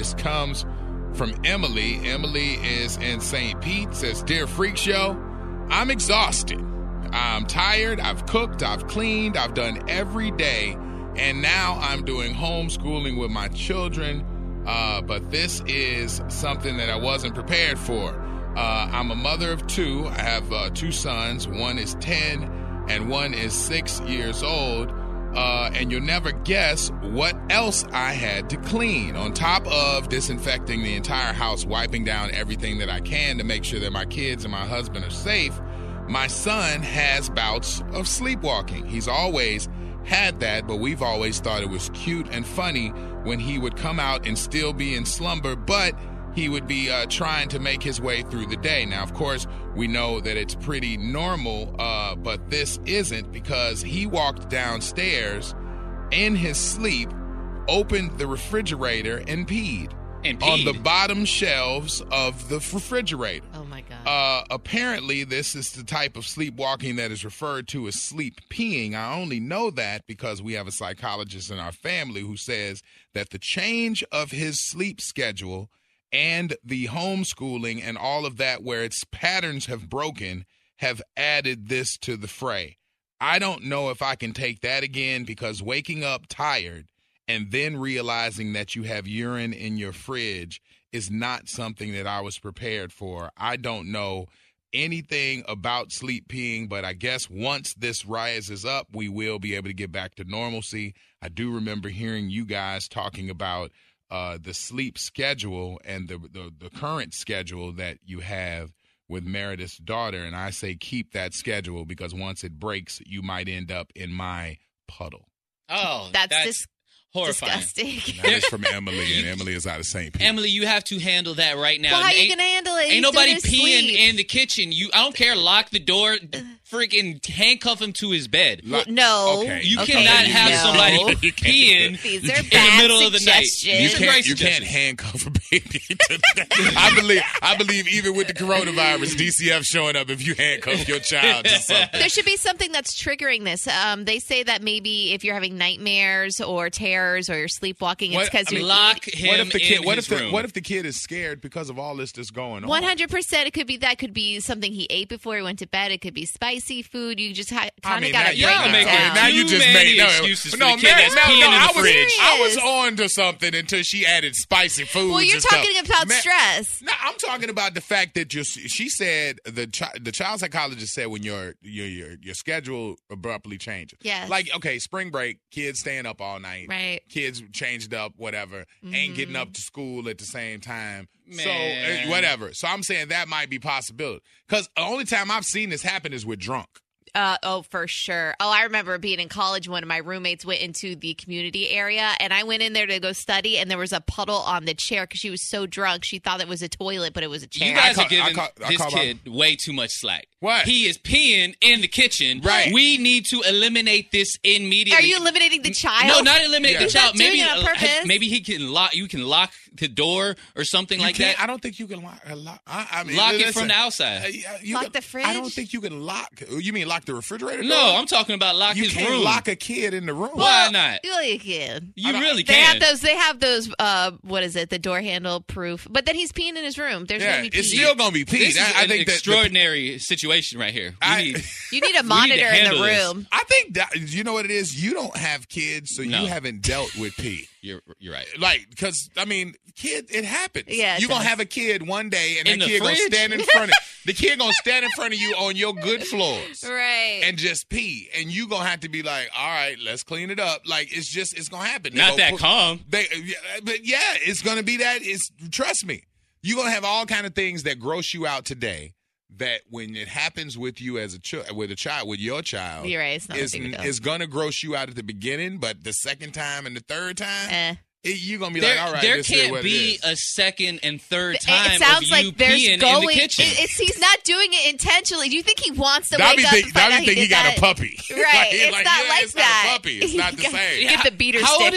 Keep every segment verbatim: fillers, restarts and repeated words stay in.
This comes from Emily. Emily is in Saint Pete, says, Dear Freak Show, I'm exhausted. I'm tired. I've cooked. I've cleaned. I've done every day. And now I'm doing homeschooling with my children. Uh, but this is something that I wasn't prepared for. Uh, I'm a mother of two. I have uh, two sons. One is ten and one is six years old. Uh, and you'll never guess what else I had to clean. On top of disinfecting the entire house, wiping down everything that I can to make sure that my kids and my husband are safe, my son has bouts of sleepwalking. He's always had that, but we've always thought it was cute and funny when he would come out and still be in slumber, but he would be uh, trying to make his way through the day. Now, of course, we know that it's pretty normal, uh, but this isn't, because he walked downstairs in his sleep, opened the refrigerator, and peed. And peed. On the bottom shelves of the refrigerator. Oh, my God. Uh, apparently, this is the type of sleepwalking that is referred to as sleep peeing. I only know that because we have a psychologist in our family who says that the change of his sleep schedule and the homeschooling and all of that, where its patterns have broken, have added this to the fray. I don't know if I can take that again, because waking up tired and then realizing that you have urine in your fridge is not something that I was prepared for. I don't know anything about sleep peeing, but I guess once this rises up, we will be able to get back to normalcy. I do remember hearing you guys talking about uh, the sleep schedule and the, the the current schedule that you have with Meredith's daughter, and I say keep that schedule, because once it breaks, you might end up in my puddle. Oh, that's, that's dis- horrifying. disgusting. That is from Emily, and Emily is out of Saint Pete. Emily, you have to handle that right now. Well, how are you Ain't- going to handle it? Ain't He's nobody still peeing asleep. in the kitchen. You, I don't care. Lock the door. Freaking handcuff him to his bed. Well, no. Okay. You Okay, cannot have no. somebody You can't. peeing These are in the bad middle of the night. suggestions. You These are can't, great you can't suggestions. handcuff a baby. To that. I believe. I believe even with the coronavirus, D C F showing up if you handcuff your child to something. There should be something that's triggering this. Um, they say that maybe if you're having nightmares or terrors or you're sleepwalking, it's What- because I you mean, Lock eat. him What if the kid? in What his if the room. What if the kid is scared because of all this that's going on? one hundred percent. It could be that. Could be something he ate before he went to bed. It could be spicy food. You just ha- I kind of mean, got now to you- break Y'all it making down. now you too just many made no excuses for no, the kid Mary- that's no, peeing no, in the I was, fridge. I was on to something until she added spicy foods. Well, you're and stuff. talking about Ma- stress. No, I'm talking about the fact that you. She said the chi- the child psychologist said when your your your your schedule abruptly changes. Yes. Like, okay, spring break, kids staying up all night. Right. Kids changed up, whatever. Ain't getting up to school at the same time. So Man. uh, whatever. So I'm saying that might be possibility. Because the only time I've seen this happen is with drunk. Uh, oh, for sure. Oh, I remember being in college. One of my roommates went into the community area, and I went in there to go study, and there was a puddle on the chair because she was so drunk. She thought it was a toilet, but it was a chair. You guys I are call- I giving call- I this call my- kid way too much slack. What? He is peeing in the kitchen. Right. We need to eliminate this immediately. Are you eliminating the child? No, not eliminate Yeah. the He's child. not doing Maybe it on uh, purpose. maybe he can lock. You can lock the door or something You like can't, that. I don't think you can lock. Uh, lock I, I mean, Lock it listen, from the outside. uh, yeah, you Lock can- the fridge? I don't think you can lock. You mean lock the refrigerator? No, door? I'm talking about lock You his can't room. lock a kid in the room. Why not? Well, you can. You I don't- really They can. have those. They have those. Uh, what is it? The door handle proof. But then he's peeing in his room. There's Yeah, gonna be it's pee. still gonna be pee. This is I, I an think that the- extraordinary situation right here. We I- need, You need a We need to monitor in the handle this. room. I think that you know what it is. You don't have kids, so No. you haven't dealt with pee. you're you're right. Like, because I mean, kid, it happens. Yeah, it you're gonna does. have a kid one day, and In that the kid gonna fridge? stand in front of the kid gonna stand in front of you on your good floors. Right. And just pee, and you gonna have to be like, all right, let's clean it up. Like it's just, it's gonna happen. They Not go that put- calm. They, yeah, but yeah, it's gonna be that. It's trust me, you're gonna have all kind of things that gross you out today. That when it happens with you as a ch- with a child, with your child, You're right, it's not a is, big deal. is gonna gross you out at the beginning, but the second time and the third time, Eh. it, you're gonna be There, like, all right, there this is can't what it be is. a second and third It- time it sounds of like you there's peeing going. in the kitchen. it- it's, he's not doing it intentionally. Do you think he wants to Dobby wake up think, and find Dobby out think he he did got that? a puppy. Right. Like, It's like, not yeah, like it's that. Not a puppy. It's not the You same. Get the beater How stick. old is he?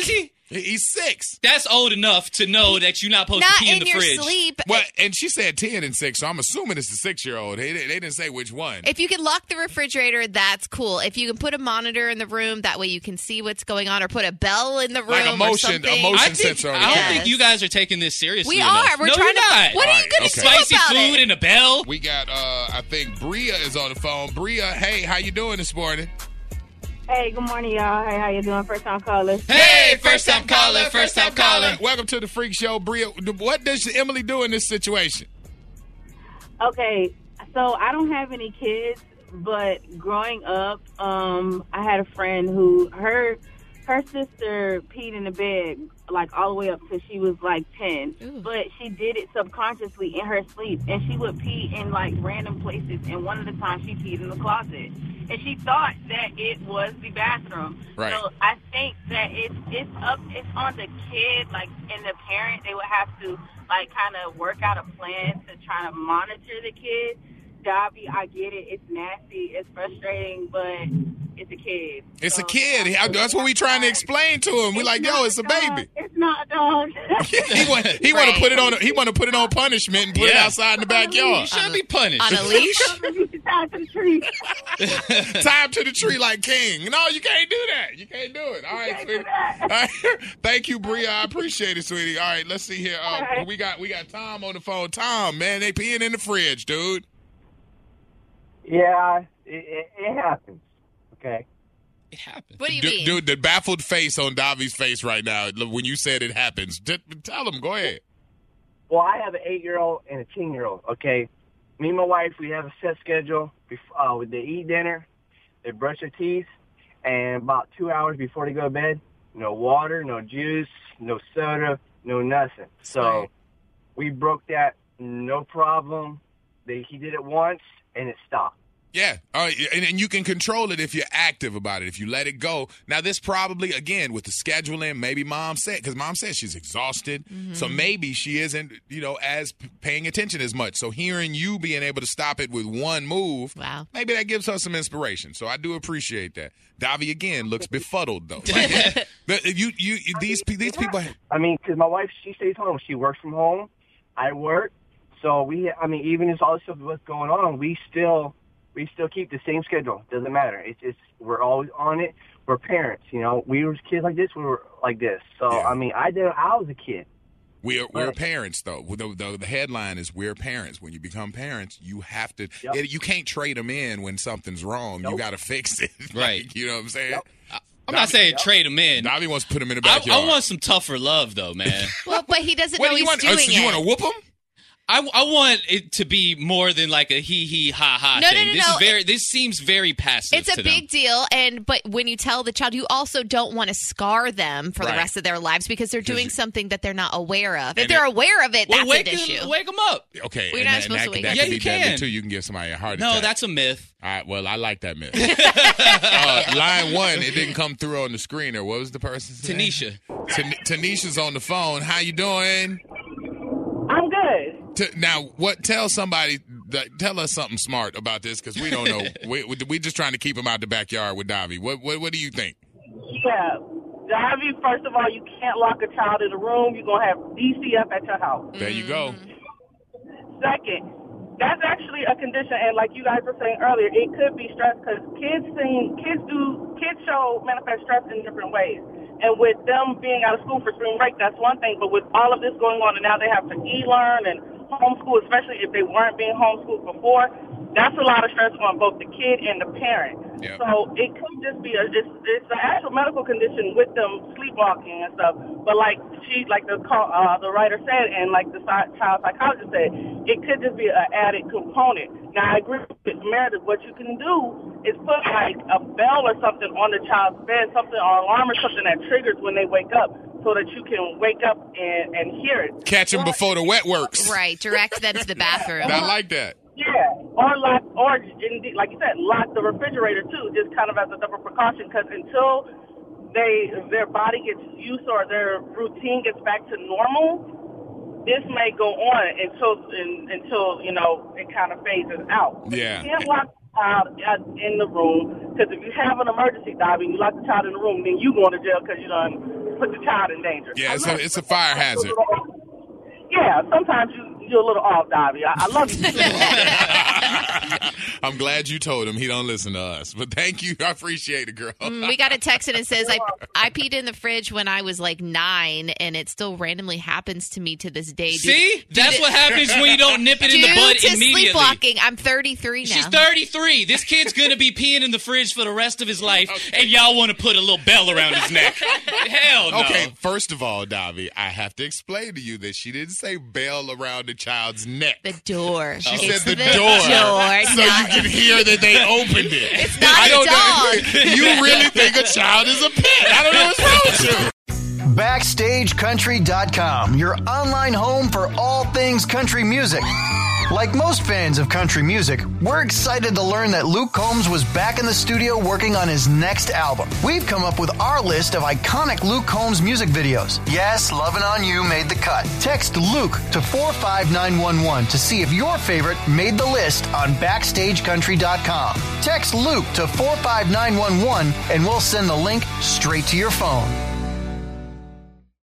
He's six. That's old enough to know that you're not supposed Not to pee in, in the your fridge. sleep. Well, and she said ten and six, so I'm assuming it's the six-year-old. They, they didn't say which one. If you can lock the refrigerator, that's cool. If you can put a monitor in the room, that way you can see what's going on, or put a bell in the room Like a or motion- something. a motion I, think, sensor on I the don't Yes. think you guys are taking this seriously We enough. are. We're no, trying you're to. not. What are you Alright, going to okay. do Spicy about food it? and a bell. We got, uh, I think Bria is on the phone. Bria, hey, how you doing this morning? Hey, good morning, y'all. Hey, how you doing? First time caller. Hey, first time caller, first time caller. Welcome to the Freak Show, Bria. What does Emily do in this situation? Okay, so I don't have any kids, but growing up, um, I had a friend who her her sister peed in the bed like all the way up till she was like ten. Ooh. But she did it subconsciously in her sleep, and she would pee in like random places. And one of the times she peed in the closet, and she thought that it was the bathroom. Right. So I think that it's it's up it's on the kid, like, and the parent. They would have to like kind of work out a plan to try to monitor the kid. Dobby, I get it. It's nasty. It's frustrating, but it's a kid. It's So, a kid. He- That's what we trying to explain to him. We like, yo, not it's a dog. baby. It's not a dog. he want he want to Right. put it on. He want to put it on punishment and put it Yeah. outside in the You backyard. should be punished. On a leash? You should tie it to the tree. Tie him to the tree like King. No, you can't do that. You can't do it. All right, can't sweetie. do that. All right. Thank you, Bria. I appreciate it, sweetie. All right, let's see here. Uh, All right. We got we got Tom on the phone. Tom, man, they peeing in the fridge, dude. Yeah, it, it, it happens. Okay. It happened. What do you Du- mean? Dude, the baffled face on Davi's face right now when you said it happens. T- tell him. Go ahead. Well, I have an eight-year-old and a ten-year-old. Okay. Me and my wife, we have a set schedule. Before, uh, they eat dinner, they brush their teeth, and about two hours before they go to bed, no water, no juice, no soda, no nothing. So Smart. we broke that, no problem. They, he did it once, and it stopped. Yeah, uh, and, and you can control it if you're active about it, if you let it go. Now, this probably, again, with the scheduling, maybe mom said, because mom said she's exhausted, so maybe she isn't, you know, as p- paying attention as much. So hearing you being able to stop it with one move, Wow. maybe that gives her some inspiration. So I do appreciate that. Davi, again, looks befuddled, though. Like, but you, you, you, these, pe- these people, I mean, because my wife, she stays home. She works from home. I work. So we, I mean, even as all this stuff was going on, we still, we still keep the same schedule. Doesn't matter. It's just, we're always on it. We're parents, you know. We were kids like this. We were like this. So, Yeah. I mean, I did, I was a kid. We're, we're Right. parents, though. The, the, the headline is we're parents. When you become parents, you have to, Yep. it, you can't trade them in when something's wrong. You Nope. got to fix it. Right. Like, you know what I'm saying? Yep. I'm not saying trade him in. Davi wants to put him in the I, backyard. I want some tougher love, though, man. Well, but he doesn't what know do you he's want? doing oh, so it. you want to whoop him? I, I want it to be more than like a hee hee ha ha No, no, thing. no, this no. is very. This seems very passive. It's a to big them. deal, and but when you tell the child, you also don't want to scar them for Right. the rest of their lives because they're doing you- something that they're not aware of. If And they're it- aware of it, Well, that's wake an him, issue. wake him up. Okay. We're and not that, supposed that, to wake that up. Yeah, can be you deadly, can. too. You can give somebody a heart No, attack. that's a myth. All right, well, I like that myth. uh, line one, it didn't come through on the screen. Or what was the person's name? Tanisha. Tan- Tanisha's on the phone. How you doing? I'm good. T- now, what? Tell somebody. That, tell us something smart about this because we don't know. we we we just trying to keep him out the backyard with Davi. What what what do you think? Yeah. Davy, first of all, you can't lock a child in a room. You're going to have D C F at your house. There you go. Second, that's actually a condition, and like you guys were saying earlier, it could be stress because kids seem, kids do, kids show manifest stress in different ways. And with them being out of school for spring break, that's one thing. But with all of this going on, and now they have to e-learn and homeschool, especially if they weren't being homeschooled before, that's a lot of stress on both the kid and the parent. Yeah. So it could just be a, it's, it's an actual medical condition with them sleepwalking and stuff. But like she, like the call, uh, the writer said, and like the psy- child psychologist said, it could just be an added component. Now I agree with Meredith. What you can do is put like a bell or something on the child's bed, something or alarm or something that triggers when they wake up, so that you can wake up and, and hear it. Catch him before the wet works. Right, direct them to the bathroom. I like that. Yeah, or lock, or indeed, like you said, lock the refrigerator too, just kind of as a double precaution. Because until they their body gets used or their routine gets back to normal, this may go on until in, until you know it kind of phases out. Yeah. You can't lock the child in the room because if you have an emergency, Dobby, you lock the child in the room, then you going to jail because you done put the child in danger. Yeah, it's I'm a, it's a fire hazard. Yeah, sometimes you, you're a little off, Dobby. I, I love you. I'm glad you told him he don't listen to us. But thank you. I appreciate it, girl. Mm, we got a text and it says, I, I peed in the fridge when I was like nine, and it still randomly happens to me to this day. Due, See? due That's to, what happens when you don't nip it in the bud Due to immediately. sleepwalking, I'm thirty-three now. She's thirty-three. This kid's going to be peeing in the fridge for the rest of his life, okay. And y'all want to put a little bell around his neck. Hell no. Okay, first of all, Davi, I have to explain to you that she didn't say bell around the child's neck. The door. She It's said the, the door. door, so not- you can hear that they opened it. It's not I a don't dog. know. You really think a child is a pet. I don't know what's wrong with you. Backstage Country dot com, your online home for all things country music. Like most fans of country music, we're excited to learn that Luke Combs was back in the studio working on his next album. We've come up with our list of iconic Luke Combs music videos. Yes, Lovin' On You made the cut. Text Luke to four five nine one one to see if your favorite made the list on Backstage Country dot com. Text Luke to four five nine one one and we'll send the link straight to your phone.